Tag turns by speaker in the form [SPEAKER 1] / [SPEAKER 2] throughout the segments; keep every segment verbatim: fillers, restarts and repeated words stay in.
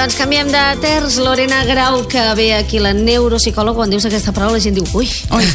[SPEAKER 1] Doncs canviem de terç. Lorena Grau, que ve aquí, la neuropsicòloga. Quan dius aquesta paraula la gent diu, ui.
[SPEAKER 2] Ui.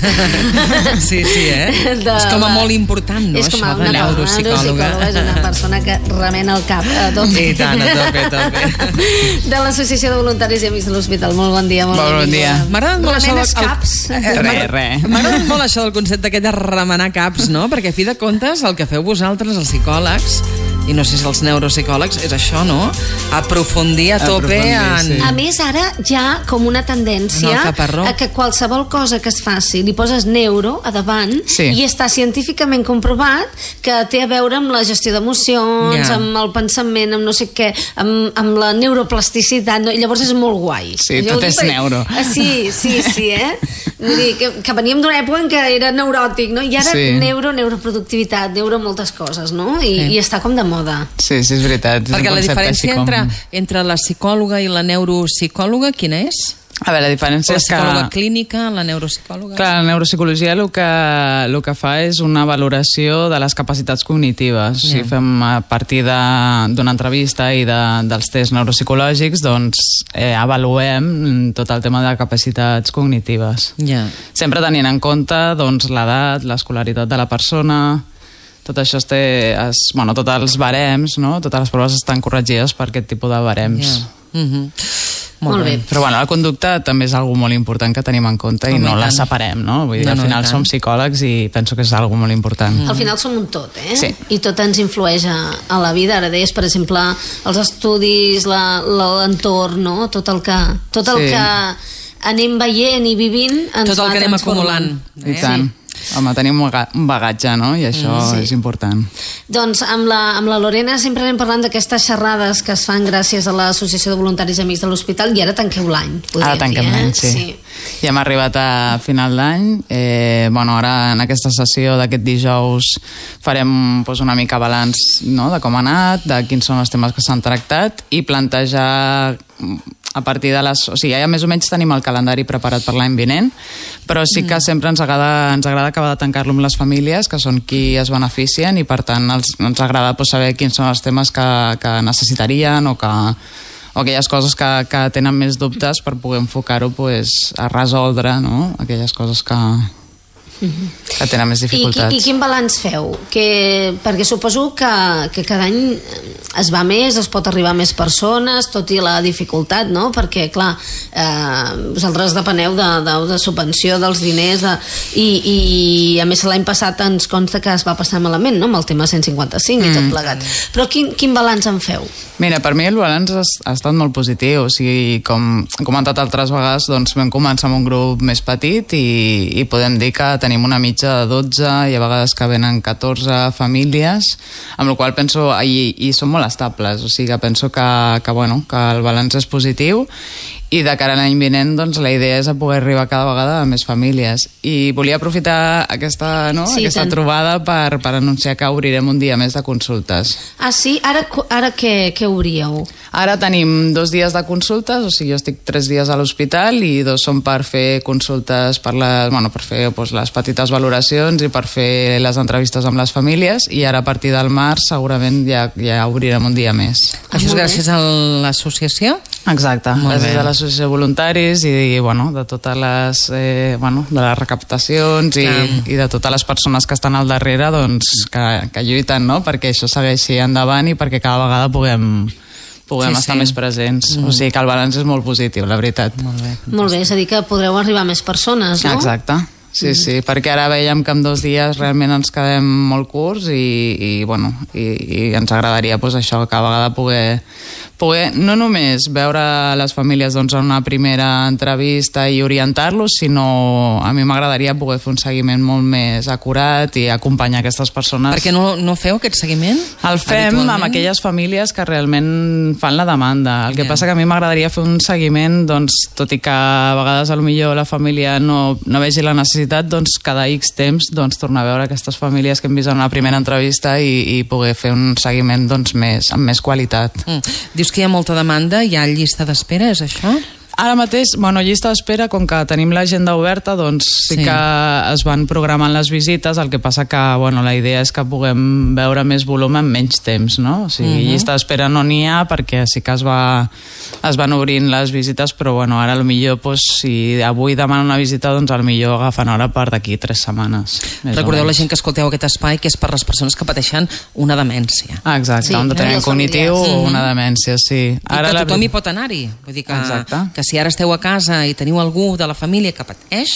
[SPEAKER 2] Sí, sí, eh? De, és com a molt important, no?
[SPEAKER 1] És com a
[SPEAKER 2] això de neuropsicòloga.
[SPEAKER 1] És una persona que remena el cap a tope.
[SPEAKER 2] I tant, a tope, a tope.
[SPEAKER 1] De l'Associació de Voluntaris i Amics de l'Hospital. Molt bon dia, molt,
[SPEAKER 3] molt bon dia.
[SPEAKER 2] M'ha agradat molt això
[SPEAKER 1] del... caps.
[SPEAKER 3] Re, re.
[SPEAKER 2] M'ha agradat molt això del concepte aquest de remenar caps, no? Perquè a fi de comptes el que feu vosaltres, els psicòlegs, i no sé si els neuropsicòlegs, és això, no? Aprofundir a tope en...
[SPEAKER 1] Sí. A més, ara hi ha com una tendència a que qualsevol cosa que es faci li poses neuro a davant, sí. I està científicament comprovat que té a veure amb la gestió d'emocions, yeah. amb el pensament, amb no sé què, amb, amb la neuroplasticitat, no? I llavors és molt guai.
[SPEAKER 3] Sí, jo tot és per... neuro.
[SPEAKER 1] Ah, sí, sí, sí, eh? Vull dir, que, que veníem d'una època en què era neuròtic, no? I ara sí. neuro, neuroproductivitat, neuro moltes coses, no? I, sí. i està com de moda.
[SPEAKER 3] Sí, sí, és veritat. És
[SPEAKER 2] perquè la diferència com... entre, entre la psicòloga i la neuropsicòloga, quina és?
[SPEAKER 3] A veure, la diferència és que...
[SPEAKER 2] La psicòloga clínica, la neuropsicòloga...
[SPEAKER 3] Clar, la neuropsicologia el que, el que fa és una valoració de les capacitats cognitives. Yeah. Si fem a partir d'una entrevista i de, dels tests neuropsicològics, doncs eh, avaluem tot el tema de capacitats cognitives.
[SPEAKER 2] Yeah.
[SPEAKER 3] Sempre tenint en compte doncs, l'edat, l'escolaritat de la persona... Tot això es té... Es, bueno, tots els barems, no? Totes les proves estan corregides per aquest tipus de barems.
[SPEAKER 2] Yeah. Mm-hmm.
[SPEAKER 1] Molt, molt bé. bé.
[SPEAKER 3] Però bueno, la conducta també és algo molt important que tenim en compte i no la separem, no? Vull dir, no, no, al final som psicòlegs i penso que és algo molt important.
[SPEAKER 1] Mm. Al final som un tot, eh?
[SPEAKER 3] Sí.
[SPEAKER 1] I tot ens influeix a, a la vida. Ara deies, per exemple, els estudis, l'entorn, no? Tot el que, tot el
[SPEAKER 3] sí.
[SPEAKER 1] que anem veient i vivint ens
[SPEAKER 2] tot el que anem acumulant.
[SPEAKER 3] Eh? I tant. Sí. Home, tenim un bagatge, no? I això sí. és important.
[SPEAKER 1] Doncs amb la, amb la Lorena sempre anem parlant d'aquestes xerrades que es fan gràcies a l'Associació de Voluntaris i Amics de l'Hospital i ara tanqueu l'any.
[SPEAKER 3] Ara tanquem
[SPEAKER 1] dir, eh?
[SPEAKER 3] l'any, sí. sí. Ja hem arribat a final d'any. Eh, bueno, ara en aquesta sessió d'aquest dijous farem pues, una mica balanç, no?, de com ha anat, de quins són els temes que s'han tractat i plantejar a partir de les... O sigui, ja més o menys tenim el calendari preparat per l'any vinent, però sí que sempre ens agrada, ens agrada acabar de tancar-lo amb les famílies, que són qui es beneficien, i per tant els, ens agrada pues, saber quins són els temes que, que necessitarien o que o aquelles coses que, que tenen més dubtes per poder enfocar-ho pues, a resoldre, no? Aquelles coses que... que tenen més dificultats.
[SPEAKER 1] I, i quin balanç feu? Que, perquè suposo que, que cada any es va més, es pot arribar a més persones, tot i la dificultat, no? Perquè, clar, eh, vosaltres depeneu de, de, de subvenció dels diners de, i, i a més l'any passat ens consta que es va passar malament, no?, amb el tema cent cinquanta-cinc mm. i tot plegat. Però quin, quin balanç en feu?
[SPEAKER 3] Mira, per mi el balanç ha, ha estat molt positiu. O sigui, com he comentat altres vegades, doncs vam començar amb un grup més petit i, i podem dir que tenim tenim una mitja de dotze i a vegades que venen catorze famílies, amb la qual penso, i, i són molt estables, o sigui que penso que, que, bueno, que el balanç és positiu i de cara a l'any vinent doncs, la idea és a poder arribar cada vegada a més famílies. I volia aprofitar aquesta, no? sí, aquesta trobada per, per anunciar que obrirem un dia més de consultes.
[SPEAKER 1] Ah, sí? Ara, ara què, què obríeu?
[SPEAKER 3] Ara tenim dos dies de consultes, o sigui, jo estic tres dies a l'hospital i dos són per fer consultes, per, les, bueno, per fer doncs, les petites valoracions i per fer les entrevistes amb les famílies, i ara a partir del març segurament ja, ja obrirem un dia més.
[SPEAKER 2] Això és gràcies a l'associació?
[SPEAKER 3] Exacte, gràcies a l'associació de voluntaris i, i bueno, de totes les, eh, bueno, de les recaptacions i, i de totes les persones que estan al darrere doncs, que, que lluiten, no?, perquè això segueixi endavant i perquè cada vegada puguem puguem sí, estar sí. més presents. Mm. O sigui que el balanç és molt positiu, la veritat.
[SPEAKER 2] Molt bé.
[SPEAKER 1] Molt bé, és a dir que podreu arribar a més persones, no?
[SPEAKER 3] Exacte. Sí, sí, perquè ara veiem que en dos dies realment ens quedem molt curts i, i, bueno, i, i ens agradaria pues, això, cada vegada poder, poder no només veure les famílies doncs, en una primera entrevista i orientar-los, sinó a mi m'agradaria poder fer un seguiment molt més acurat i acompanyar aquestes persones.
[SPEAKER 2] Perquè no, no feu aquest seguiment?
[SPEAKER 3] El fem amb aquelles famílies que realment fan la demanda. El que yeah. passa que a mi m'agradaria fer un seguiment, doncs, tot i que a vegades potser la família no, no vegi la necessitat, doncs cada X temps doncs, tornar a veure aquestes famílies que hem vist en una primera entrevista i, i poder fer un seguiment doncs, més, amb més qualitat.
[SPEAKER 2] Mm. Dius que hi ha molta demanda, hi ha llista d'espera, és això?
[SPEAKER 3] Ara mateix, bueno, llista d'espera, com que tenim l'agenda oberta, doncs sí, sí que es van programant les visites, el que passa que, bueno, la idea és que puguem veure més volum en menys temps, no? O sigui, uh-huh. llista d'espera no n'hi ha, perquè sí que es, va, es van obrint les visites, però, bueno, ara potser, doncs, si avui demana una visita, doncs potser agafen hora per d'aquí tres setmanes.
[SPEAKER 2] Recordeu la gent que escolteu aquest espai, que és per les persones que pateixen una demència.
[SPEAKER 3] Ah, exacte, sí, un deteniment cognitiu o una demència, sí.
[SPEAKER 2] Ara I que tothom la... hi pot anar-hi. Vull dir que, que si ara esteu a casa i teniu algú de la família que pateix,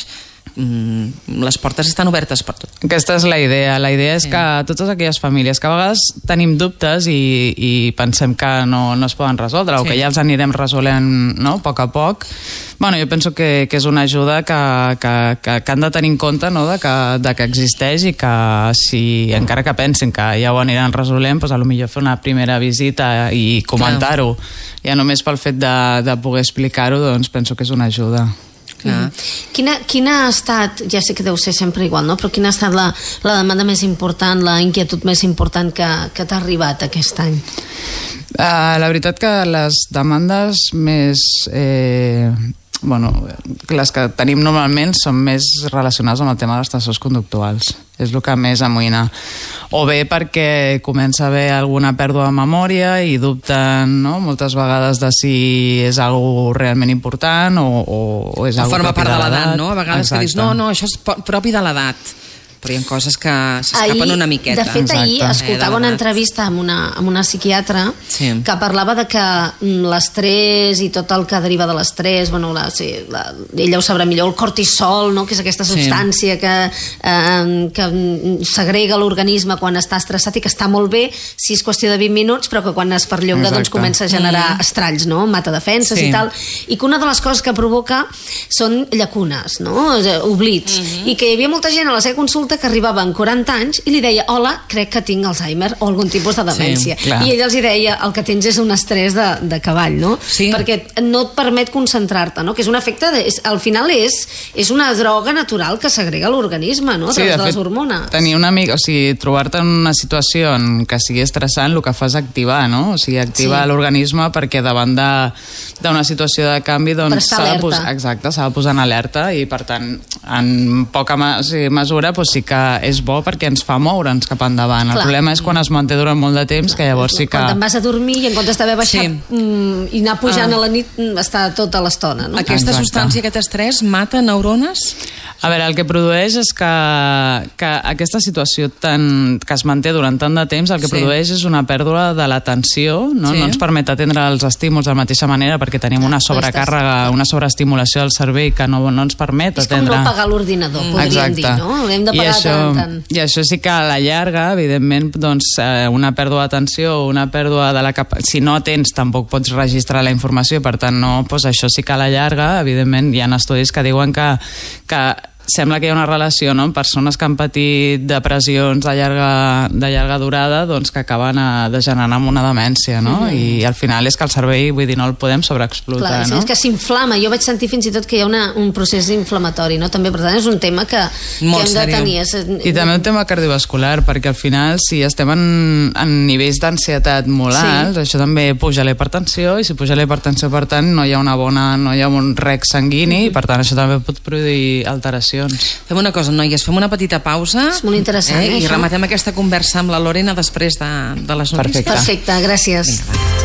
[SPEAKER 2] les portes estan obertes per tot.
[SPEAKER 3] Aquesta és la idea. La idea és sí. que totes aquelles famílies que a vegades tenim dubtes i, i pensem que no, no es poden resoldre sí. o que ja els anirem resolent, no? a poc a poc, bueno, jo penso que, que és una ajuda que, que, que, que han de tenir en compte, no? de, que, de que existeix i que si encara que pensin que ja ho aniran resolent, doncs potser fer una primera visita i comentar-ho, ja només pel fet de, de poder explicar-ho, doncs penso que és una ajuda.
[SPEAKER 1] Mm. Quina, quina ha estat, ja sé que deu ser sempre igual, no? però quina ha estat la, la demanda més important, la inquietud més important que, que t'ha arribat aquest any?
[SPEAKER 3] Uh, la veritat que les demandes més... Eh, bueno, les que tenim normalment són més relacionades amb el tema dels trastorns conductuals. És el que més amoïna. O bé perquè comença a haver alguna pèrdua de memòria i dubten, no? moltes vegades de si és algo realment important o, o, o és algo
[SPEAKER 2] forma
[SPEAKER 3] propi
[SPEAKER 2] part
[SPEAKER 3] de l'edat.
[SPEAKER 2] No? A vegades Exacte. que dius, no, no, això és propi de l'edat. Però hi ha coses que s'escapen una miqueta.
[SPEAKER 1] De fet, ahir Exacte. escoltava una entrevista amb una, amb una psiquiatra sí. que parlava de que l'estrès i tot el que deriva de l'estrès, bueno, la, sí, la, ella ho sabrà millor, el cortisol, no? que és aquesta substància sí. que, eh, que segrega l'organisme quan està estressat i que està molt bé si és qüestió de vint minuts, però que quan es perllonga doncs, comença a generar mm. estralls, no? mata defenses sí. i tal, i que una de les coses que provoca són llacunes, no? oblits, mm-hmm. i que hi havia molta gent a la seva consulta que arribava amb quaranta anys i li deia, hola, crec que tinc Alzheimer o algun tipus de demència. Sí, I ell els hi deia, el que tens és un estrès de, de cavall, no? Sí. Perquè no et permet concentrar-te, no? Que és un efecte, de, és, al final és, és una droga natural que segrega l'organisme, no? A través sí, de, de les hormones.
[SPEAKER 3] Tenir una mica, o sigui, trobar-te en una situació en què sigui estressant, el que fa és activar, no? O sigui, activar sí. l'organisme perquè davant d'una situació de canvi, doncs s'ha de posar, exacte, s'ha de posar en alerta i, per tant, en poca o sigui, mesura, doncs sí que és bo perquè ens fa moure'ns cap endavant. Clar. El problema és quan es manté durant molt de temps, que llavors sí que...
[SPEAKER 1] Quan te'n vas a dormir i en comptes d'haver baixat sí. mm, i anar pujant ah. a la nit, està tota l'estona, no?
[SPEAKER 2] Aquesta Exacte. substància, aquest estrès, mata neurones?
[SPEAKER 3] A veure, el que produeix és que, que aquesta situació tan, que es manté durant tant de temps, el que sí. produeix és una pèrdua de l'atenció, no? Sí. no ens permet atendre els estímuls de la mateixa manera perquè tenim una sobrecàrrega, una sobreestimulació del cervell que no, no ens permet
[SPEAKER 1] és
[SPEAKER 3] atendre...
[SPEAKER 1] És com no pagar l'ordinador, podríem Exacte. dir, no? Hem de pagar
[SPEAKER 3] I això,
[SPEAKER 1] tant, tant.
[SPEAKER 3] I això sí que a la llarga, evidentment, doncs, una pèrdua d'atenció o una pèrdua de la cap... Si no atens, tampoc pots registrar la informació, per tant, no, doncs això sí que a la llarga, evidentment, hi ha estudis que diuen que, que sembla que hi ha una relació, no?, amb persones que han patit depressions de llarga, de llarga durada, doncs que acaben a degenerant amb una demència, no? Mm-hmm. I al final és que el cervell, vull dir, no el podem sobreexplotar, Clar,
[SPEAKER 1] sí,
[SPEAKER 3] no?
[SPEAKER 1] És que s'inflama. Jo vaig sentir fins i tot que hi ha una, un procés inflamatori, no? També, per tant, és un tema que, que hem de tenir. És...
[SPEAKER 3] I també un tema cardiovascular, perquè al final, si estem en, en nivells d'ansietat molt alts, sí. això també puja la hipertensió, i si puja la hipertensió, per tant, no hi ha una bona, no hi ha un rec sanguini, mm-hmm. i per tant, això també pot produir alteracions.
[SPEAKER 2] Fem una cosa, noies, fem una petita pausa.
[SPEAKER 1] És molt interessant, eh?
[SPEAKER 2] I això. rematem aquesta conversa amb la Lorena després de, de les notícies.
[SPEAKER 3] Perfecte,
[SPEAKER 1] Perfecte gràcies. Vinga,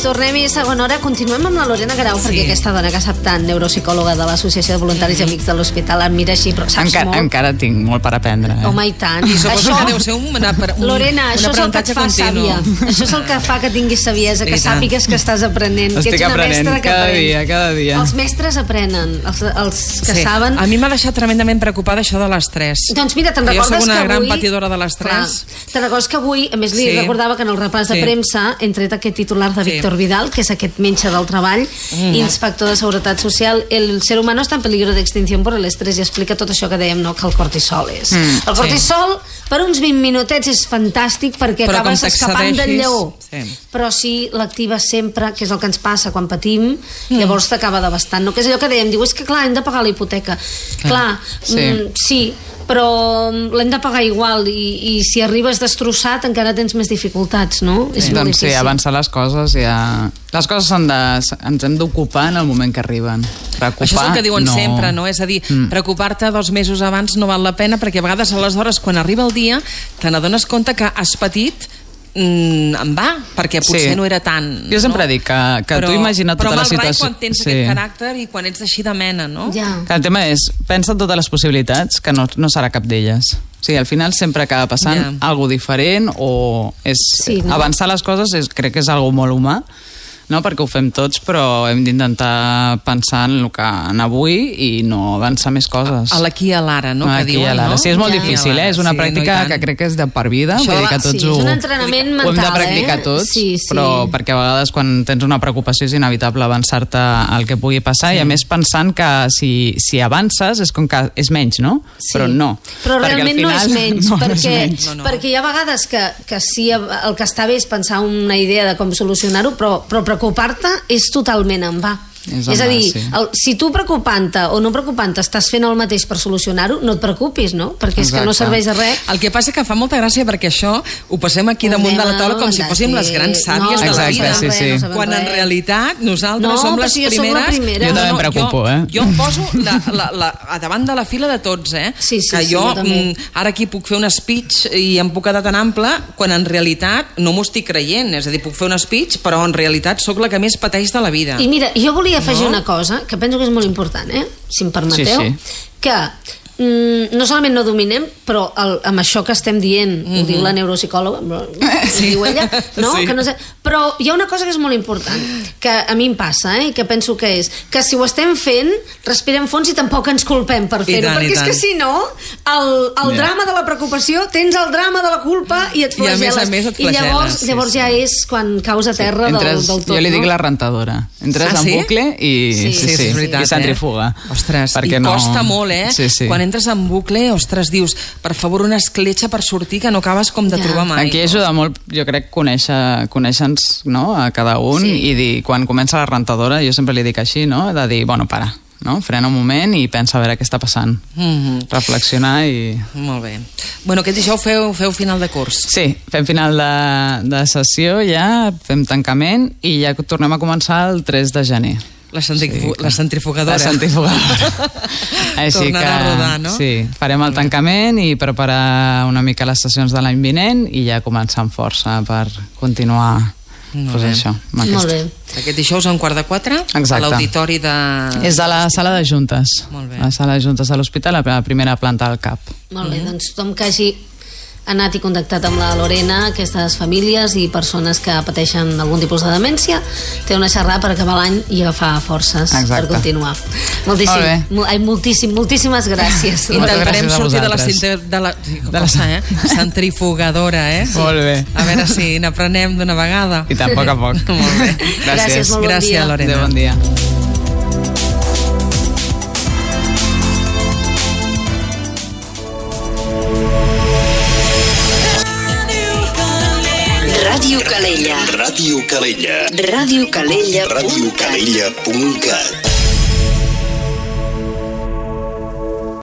[SPEAKER 1] tornem-hi a segona hora. Continuem amb la Lorena Garau, sí. perquè aquesta dona que sap tant, neuropsicòloga de l'Associació de Voluntaris i Amics de l'Hospital, em mira així, però saps
[SPEAKER 3] encara,
[SPEAKER 1] molt.
[SPEAKER 3] Encara tinc molt per aprendre. Eh?
[SPEAKER 1] Home, i tant.
[SPEAKER 2] I suposo
[SPEAKER 1] això,
[SPEAKER 2] que deu ser un, una, un,
[SPEAKER 1] Lorena,
[SPEAKER 2] un
[SPEAKER 1] això és el que et fa
[SPEAKER 2] continu.
[SPEAKER 1] sàvia. Això és el que fa que tinguis saviesa, que sàpigues que estàs aprenent.
[SPEAKER 3] Estic
[SPEAKER 1] que ets una
[SPEAKER 3] aprenent
[SPEAKER 1] mestra que
[SPEAKER 3] cada
[SPEAKER 1] aprèn.
[SPEAKER 3] dia, cada dia.
[SPEAKER 1] Els mestres aprenen, els, els que
[SPEAKER 2] sí.
[SPEAKER 1] saben...
[SPEAKER 2] A mi m'ha deixat tremendament preocupada això de l'estrès.
[SPEAKER 1] Doncs mira, te'n
[SPEAKER 2] recordes que avui... Jo soc una
[SPEAKER 1] que
[SPEAKER 2] gran
[SPEAKER 1] avui...
[SPEAKER 2] patidora de l'estrès.
[SPEAKER 1] Te'n recordes que avui, a més li
[SPEAKER 2] sí.
[SPEAKER 1] recordava que en el repàs de
[SPEAKER 2] sí.
[SPEAKER 1] premsa hem tret aquest titular de Víctor
[SPEAKER 2] sí.
[SPEAKER 1] Vidal, que és aquest metge del treball, mm. inspector de Seguretat Social. El ser humano està en peligro d'extinció per l'estrès, i explica tot això que dèiem, no? Que el cortisol és. Mm. El cortisol, sí. per uns vint minutets és fantàstic perquè però acabes escapant del lleó. Sí. Però si l'actives sempre, que és el que ens passa quan patim, mm. llavors t'acaba devastant. No? Que és allò que dèiem, diu, és que clar, hem de pagar la hipoteca. Clar, clar sí. Mm, sí, però l'hem de pagar igual, i, i si arribes destrossat encara tens més dificultats, no?
[SPEAKER 3] Sí.
[SPEAKER 1] És molt
[SPEAKER 3] doncs
[SPEAKER 1] difícil.
[SPEAKER 3] sí, avançar les coses ja... Les coses són de... ens hem d'ocupar en el moment que arriben. Preocupar,
[SPEAKER 2] això és el que diuen
[SPEAKER 3] no.
[SPEAKER 2] sempre, no? És a dir, mm. preocupar-te dos mesos abans no val la pena, perquè a vegades aleshores quan arriba el dia te n'adones compte que has patit Mm, en va, perquè potser sí. no era tant.
[SPEAKER 3] Jo sempre
[SPEAKER 2] no?
[SPEAKER 3] dic que, que
[SPEAKER 2] però,
[SPEAKER 3] tu imagina't tota la situació.
[SPEAKER 2] Però quan tens sí. aquest caràcter i quan ets així de mena, no?
[SPEAKER 1] Ja.
[SPEAKER 3] Que el tema és, pensa en totes les possibilitats, que no, no serà cap d'elles. O sigui, al final sempre acaba passant ja. algo diferent, o és,
[SPEAKER 1] sí, no?
[SPEAKER 3] avançar les coses és, crec que és algo molt humà, no? Perquè ho fem tots, però hem d'intentar pensar en el que en avui i no avançar més coses.
[SPEAKER 2] A l'aquí i a l'ara, no?
[SPEAKER 3] Que diuen, no? Sí, és molt ja. difícil, eh? És una sí, pràctica no que crec que és de per vida.
[SPEAKER 1] Això,
[SPEAKER 3] vull dir que tots
[SPEAKER 1] sí,
[SPEAKER 3] ho,
[SPEAKER 1] és un entrenament mental,
[SPEAKER 3] ho hem de practicar
[SPEAKER 1] eh?
[SPEAKER 3] tots,
[SPEAKER 1] sí, sí.
[SPEAKER 3] però perquè a vegades quan tens una preocupació és inevitable avançar-te al que pugui passar, sí. i a més pensant que si, si avances és com que és menys, no?
[SPEAKER 1] Sí.
[SPEAKER 3] Però no.
[SPEAKER 1] Però realment no és menys,
[SPEAKER 3] no,
[SPEAKER 1] perquè,
[SPEAKER 3] no és menys.
[SPEAKER 1] No, no. perquè hi ha vegades que, que sí, el que està bé és pensar una idea de com solucionar-ho, però, però preocupar-te és totalment en va. És, és a dir, sí. el, si tu preocupant-te o no preocupant-te estàs fent el mateix per solucionar-ho, no et preocupis, no? Perquè és Exacte. que no serveix de res.
[SPEAKER 2] El que passa que fa molta gràcia perquè això ho passem aquí ho damunt de la taula com si fóssim les grans sàvies
[SPEAKER 1] no,
[SPEAKER 2] de la vida.
[SPEAKER 3] Sí, sí.
[SPEAKER 1] No
[SPEAKER 2] quan en realitat nosaltres
[SPEAKER 1] no,
[SPEAKER 2] som les
[SPEAKER 1] jo
[SPEAKER 2] primeres...
[SPEAKER 1] primera.
[SPEAKER 3] Jo també em preocupo,
[SPEAKER 2] jo,
[SPEAKER 3] eh?
[SPEAKER 2] Jo em poso la, la, la, a davant de la fila de tots, eh?
[SPEAKER 1] Sí, sí,
[SPEAKER 2] que
[SPEAKER 1] sí,
[SPEAKER 2] jo,
[SPEAKER 1] jo
[SPEAKER 2] mm, ara aquí puc fer un speech i em puc quedar tan ample quan en realitat no m'ho estic creient. És a dir, puc fer un speech, però en realitat sóc la que més pateix de la vida.
[SPEAKER 1] I mira, jo volia afegir
[SPEAKER 2] no?
[SPEAKER 1] una cosa que penso que és molt important, eh? Si em permeteu,
[SPEAKER 3] sí, sí.
[SPEAKER 1] que mm, no solament no dominem, però el, amb això que estem dient, mm-hmm. ho diu la neuropsicòloga, sí. ho diu ella, no?
[SPEAKER 2] Sí.
[SPEAKER 1] Que no sé, però hi ha una cosa que és molt important, que a mi em passa, eh? I que penso que és que si ho estem fent, respirem fons i tampoc ens culpem per fer-ho, perquè és que si no, el, el yeah. drama de la preocupació, tens el drama de la culpa i et flageles.
[SPEAKER 2] I a més a més et
[SPEAKER 1] I llavors,
[SPEAKER 2] sí,
[SPEAKER 1] llavors
[SPEAKER 2] sí.
[SPEAKER 1] ja és quan caus a terra sí.
[SPEAKER 3] Entres,
[SPEAKER 1] del, del tot.
[SPEAKER 3] Jo li dic
[SPEAKER 1] no?
[SPEAKER 3] la rentadora. Entres
[SPEAKER 2] ah,
[SPEAKER 3] en
[SPEAKER 2] sí?
[SPEAKER 3] bucle i,
[SPEAKER 2] sí, sí, sí, és veritat,
[SPEAKER 3] i centrifuga.
[SPEAKER 2] Eh? Ostres,
[SPEAKER 3] perquè
[SPEAKER 2] i
[SPEAKER 3] no...
[SPEAKER 2] costa molt, eh?
[SPEAKER 3] Sí, sí.
[SPEAKER 2] Quan entres en bucle, ostres, dius, per favor, una escletxa per sortir que no acabes com de
[SPEAKER 1] ja.
[SPEAKER 2] trobar mai.
[SPEAKER 3] Aquí ajuda molt, jo crec, conèixer, conèixer-nos, no?, a cada un sí. i dir, quan comença la rentadora, jo sempre li dic així, no?, de dir, bueno, para, no? Frena un moment i pensa a veure què està passant. Mm-hmm. Reflexionar i...
[SPEAKER 2] Molt bé. Bueno, aquest dijous feu, feu final de curs.
[SPEAKER 3] Sí, fem final de, de sessió ja, fem tancament i ja tornem a començar el tres de gener.
[SPEAKER 2] La, centrifu
[SPEAKER 3] sí,
[SPEAKER 2] la centrifugadora.
[SPEAKER 3] La centrifugadora. Així que,
[SPEAKER 2] a rodar, no?
[SPEAKER 3] Sí, farem el tancament i preparar una mica les sessions de l'any vinent i ja començar amb força per continuar pues això, amb
[SPEAKER 1] Molt bé.
[SPEAKER 2] Aquest dijous a un quart de quatre
[SPEAKER 3] Exacte.
[SPEAKER 2] a l'auditori de...
[SPEAKER 3] És de la sala de juntes.
[SPEAKER 2] Molt bé.
[SPEAKER 3] La sala de juntes de l'hospital, a la primera planta del C A P.
[SPEAKER 1] Molt bé, doncs tothom que hagi anat i contactat amb la Lorena, aquestes famílies i persones que pateixen algun tipus de demència, té una xerrada per acabar l'any i agafar forces
[SPEAKER 3] Exacte.
[SPEAKER 1] per continuar. Moltíssim,
[SPEAKER 3] Molt
[SPEAKER 1] ai, moltíssim, moltíssimes gràcies.
[SPEAKER 2] Intentarem
[SPEAKER 3] gràcies
[SPEAKER 2] sortir de la,
[SPEAKER 3] vosaltres.
[SPEAKER 2] de la, de la eh? centrifugadora, eh?
[SPEAKER 3] Molt bé.
[SPEAKER 2] A veure si n'aprenem d'una vegada.
[SPEAKER 3] I tant, a poc a poc.
[SPEAKER 2] Molt bé.
[SPEAKER 3] Gràcies.
[SPEAKER 1] Gràcies, molt bon
[SPEAKER 2] Gràcies,
[SPEAKER 1] dia.
[SPEAKER 2] Lorena.
[SPEAKER 3] Adéu, bon dia.
[SPEAKER 4] Ràdio Calella.
[SPEAKER 5] Ràdio Calella.
[SPEAKER 4] Ràdio Calella.
[SPEAKER 5] ràdio calella punt cat